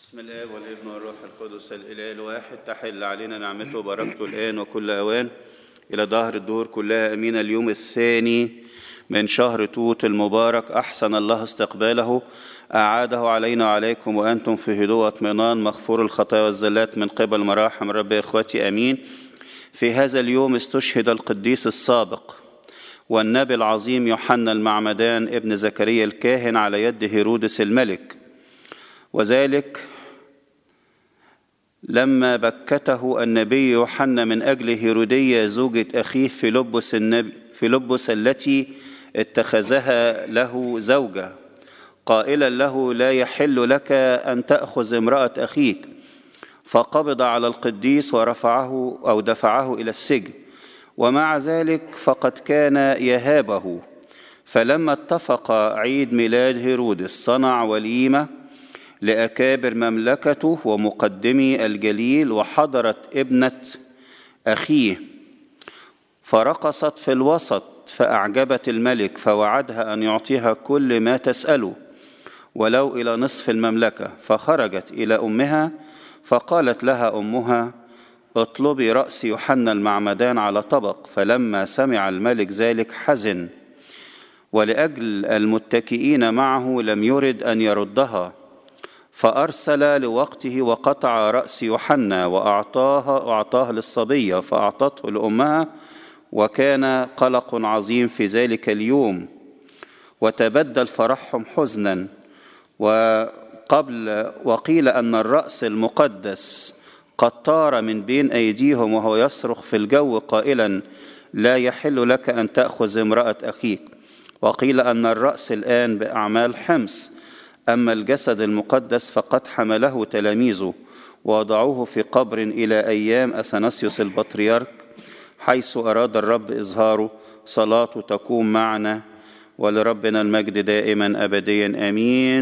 بسم الله والابن والروح القدس الإله الواحد. تحل علينا نعمته وبركته الآن وكل أوان إلى دهر الدهور كلها أمين. اليوم الثاني من شهر توت المبارك، أحسن الله استقباله، أعاده علينا وعليكم وأنتم في هدوء واطمئنان، مغفور الخطايا والزلات من قبل مراحم رب إخوتي أمين. في هذا اليوم استشهد القديس السابق والنبي العظيم يوحنا المعمدان ابن زكريا الكاهن على يد هيرودس الملك، وذلك لما بكته النبي يوحنا من أجل هيرودية زوجة أخيه فيلبس التي اتخذها له زوجة، قائلا له: لا يحل لك أن تأخذ امرأة أخيك. فقبض على القديس ورفعه أو دفعه إلى السجن، ومع ذلك فقد كان يهابه. فلما اتفق عيد ميلاد هيرودس صنع وليمة لأكابر مملكته ومقدمي الجليل، وحضرت ابنة أخيه فرقصت في الوسط فأعجبت الملك، فوعدها أن يعطيها كل ما تسأله ولو إلى نصف المملكة. فخرجت إلى أمها فقالت لها أمها: اطلبي رأس يوحنا المعمدان على طبق. فلما سمع الملك ذلك حزن، ولأجل المتكئين معه لم يرد أن يردها، فأرسل لوقته وقطع رأس يوحنا وأعطاه للصبية، فأعطته لأمها. وكان قلق عظيم في ذلك اليوم، وتبدل فرحهم حزنا. وقيل أن الرأس المقدس قد طار من بين أيديهم وهو يصرخ في الجو قائلا: لا يحل لك أن تأخذ امرأة أخيك. وقيل أن الرأس الآن بأعمال حمص، أما الجسد المقدس فقد حمله تلاميذه ووضعوه في قبر إلى أيام أثناسيوس البطريرك، حيث أراد الرب إظهاره. صلاته تكون معنا، ولربنا المجد دائما أبديا آمين.